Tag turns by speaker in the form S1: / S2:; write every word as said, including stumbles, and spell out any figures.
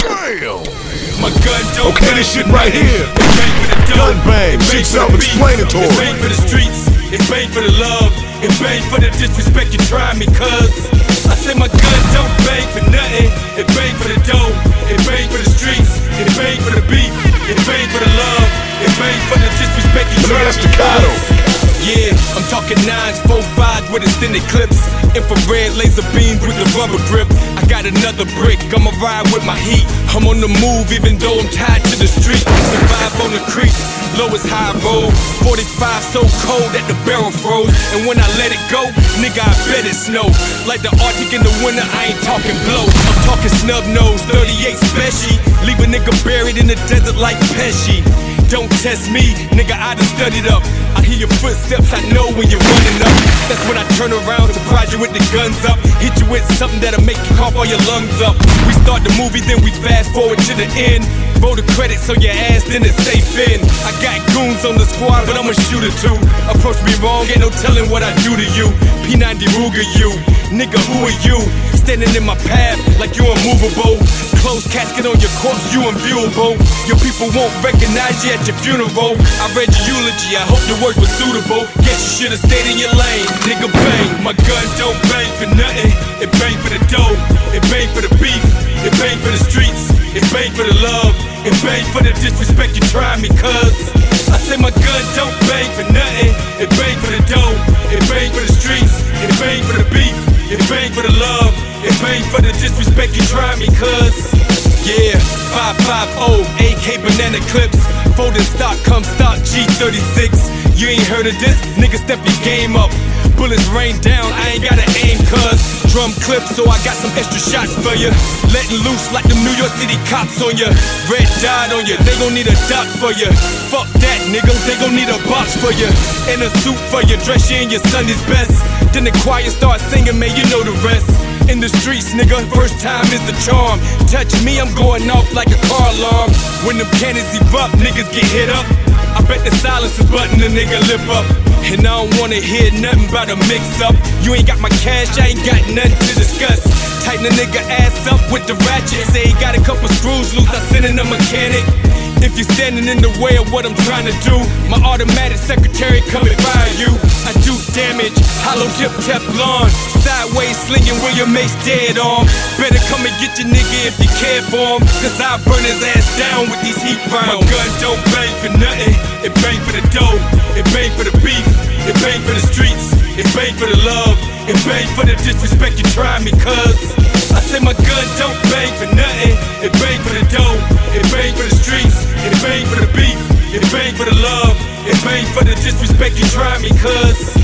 S1: Damn.
S2: My gun don't
S1: Okay,
S2: bang
S1: this shit
S2: for
S1: right
S2: nothing.
S1: here.
S2: It bang for the dope.
S1: Gun bang,
S2: It bang
S1: shit
S2: for the beef.
S1: self-explanatory.
S2: It bang for the streets. It bang for the love. It bang for the disrespect you try me, cuz I say my gun don't bang for nothing. It bang for the dope. It bang for the streets. It bang for the beef. It bang for the love. It bang for the disrespect you try me, cuz. Yeah, I'm talking nines, four fives with extended clips, infrared laser beams with the rubber grip. I got another brick, I'ma ride with my heat. I'm on the move even though I'm tied to the street. Survive on the creek, lowest high road. forty-five so cold that the barrel froze. And when I let it go, nigga, I bet it snow. Like the Arctic in the winter, I ain't talking blow. I'm talking snub nose, thirty-eight special. Leave a nigga buried in the desert like Pesci. Don't test me, nigga, I done studied up. I hear your footsteps, I know when you're running up. That's when I turn around, surprise you with the guns up. Hit you with something that'll make you cough all your lungs up. We start the movie, then we fast forward to the end. Roll the credits on your ass, then it's safe in. I got goons on the squad, but I'm a shooter too. Approach me wrong, ain't no telling what I do to you. P ninety Ruger you, nigga, who are you? Standing in my path like you unmovable. Closed casket on your corpse, you unviewable. Your people won't recognize you at your funeral. I read your eulogy, I hope your words were suitable. Guess you should've stayed in your lane, nigga, bang. My gun don't bang for nothing. It bang for the dope, it bang for the beef, it bang for the streets, it bang for the love, it bang for the disrespect you try me, cuz I say my gun don't bang for nothing. It bang for the dope, it bang for the streets, it bang for the beef, it bang for the love, it bang for the disrespect you try me, cuz yeah, five five oh, A K banana clips. Folding stock, come stock, G thirty-six. You ain't heard of this? Nigga, step your game up. Bullets rain down, I ain't gotta aim, cuz drum clip, so I got some extra shots for ya. Letting loose like them New York City cops on ya. Red dot on ya, they gon' need a doc for ya. Fuck that, nigga, they gon' need a box for ya. And a suit for ya, dress you in your Sunday's best. Then the choir start singing, man, you know the rest. In the streets, nigga, first time is the charm. Touch me, I'm going off like a car alarm. When them cannons erupt, niggas get hit up. I bet the silence is button the nigga lip up. And I don't wanna hear nothing about a mix up. You ain't got my cash, I ain't got nothing to discuss. Tighten a nigga ass up with the ratchet. Say he got a couple screws loose, I send in a mechanic. If you're standing in the way of what I'm trying to do, my automatic secretary come and fire you. I do damage, hollow tip Teflon, sideways slinging where your mate's dead on. Better come and get your nigga if you care for him, cause I burn his ass down with these heat rounds. My gun don't bang for nothing. It bang for the dope, it bang for the beef, it bang for the streets, it bang for the love, it bang for the disrespect you try me, cuz I say my gun don't bang for nothing. It bang for the dope, it bang for the streets, it bang for the beef, it bang for the love, it bang for the disrespect you try me, cuz